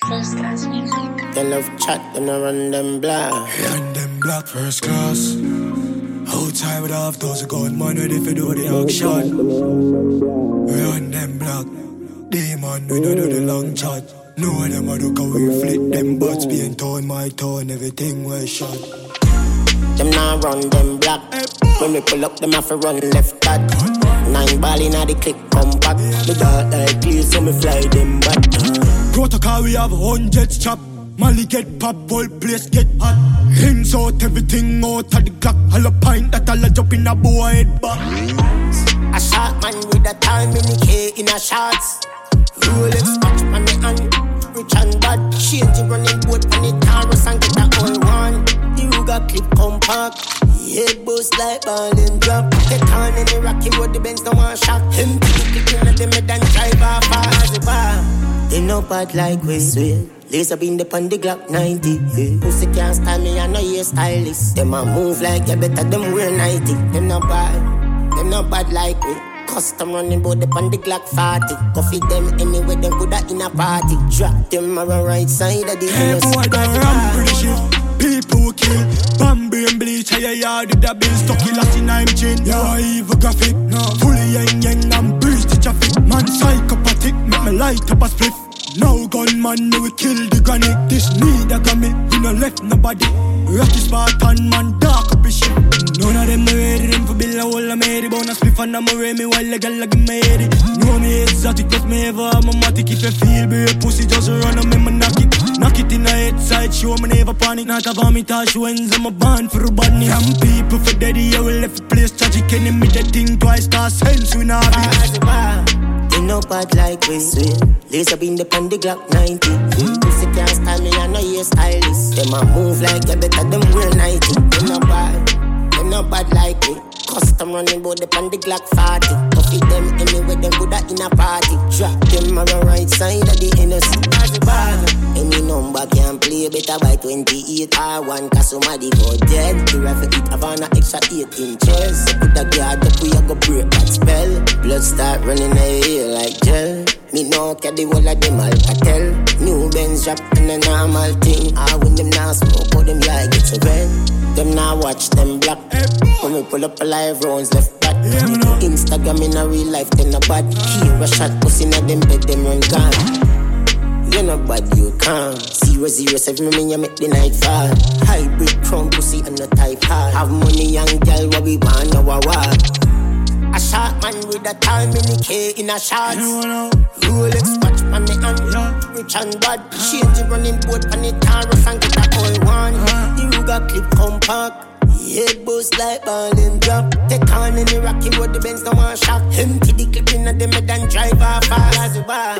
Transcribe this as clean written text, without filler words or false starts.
First class music. They love chat when I run them black. Run them black first class. Whole time with half those gun man ready for do the action. Run them black. Demon we don't do the long chat. Know them a look how we flip them butts being torn my tone. Everything was shot. Them now run them black. When we pull up them have to run left back. 9 ball inna the click come back. The dark like clear so me fly them back. Protocol we have 100 chop. Molly get pop, whole place get hot. Hands out, everything out of the clock. All a pint that all a jump in a boy head back. A shot man with a time in the K in a shots. Rolex watch on the hand. Rich and bad. Change the running boat on the Taurus and get that all one. The Ruger clip compact. Head boost like ball and drop. Get on in the Rocky Road, the Benz no one shot. Him to the clip in the mid and drive off as the bar. They no bad like we swear. Laser beam the pan the Glock 90. Yeah. Pussy can't style me, I know you're stylist. Them a move like you better them wear 90. Them no bad like we. Custom running bout the pan the Glock 40. Coffee them anyway, them coulda in a party. Drop them on the right side of the hey boy, don't run pretty shit. People kill. Bamboo and bleach, how you yard with the bill. Stucky last in I'm chin. You are evil graphic. No. Fully yang and breeze the traffic. Man psychopathic, make me light up a spliff. No gunman, no we kill the granny. This need a gummy, we no left nobody. Rocky Spartan man, dark up his shit. None of them no ready, them for bill a whole a made. Bonus spliff and I'm a me while the girl like me heady. Know me exotic, if me ever I'm a matic. If you feel be pussy, just run on me, me knock it. Knock it in the head side, show me never panic. Not a vomit, I show ends, I'm a band for a bunny. Some people for daddy, I will left the place tragic. Enemy the thing twice, cause sense we not be. They no bad like we swear. Laser beam the pan the Glock 90. Pussy can't style me, I know you're stylist. Them a move like you better them wear 90. They no bad like we. Custom running bout the pan the Glock 40. Coffee them anyway, them coulda in a party. Drop them on the right side of the innocent. Any number can play better by 28 R1. Cause somebody go dead. The rifle it have an extra 8 inches. So put a guard up, we a go break that spell. Blood start running in here like gel. Me no care the whole of them Alcatel. New Benz drop and a normal thing. When them now smoke, how them yeah get so red. Them now watch them black. When we pull up a live rounds left back. Instagram in a real life, then a bad. Here a shot, pussy in a them bed, them run gone. You know bad, you can't. 007, me you make the night fall. Hybrid crown, pussy and no type hard. Have money, young girl, what we want, now a war. A shot man with a time in the K in a shots. Rolex watch on the hand. Rich and bad. Change the running boat on the Taurus and get that all one. The Ruger clip compact. Head boost like ball and drop. Take on in the Rocky Road, the Benz no one shot. Empty the clip in the mid and drive off as a bar.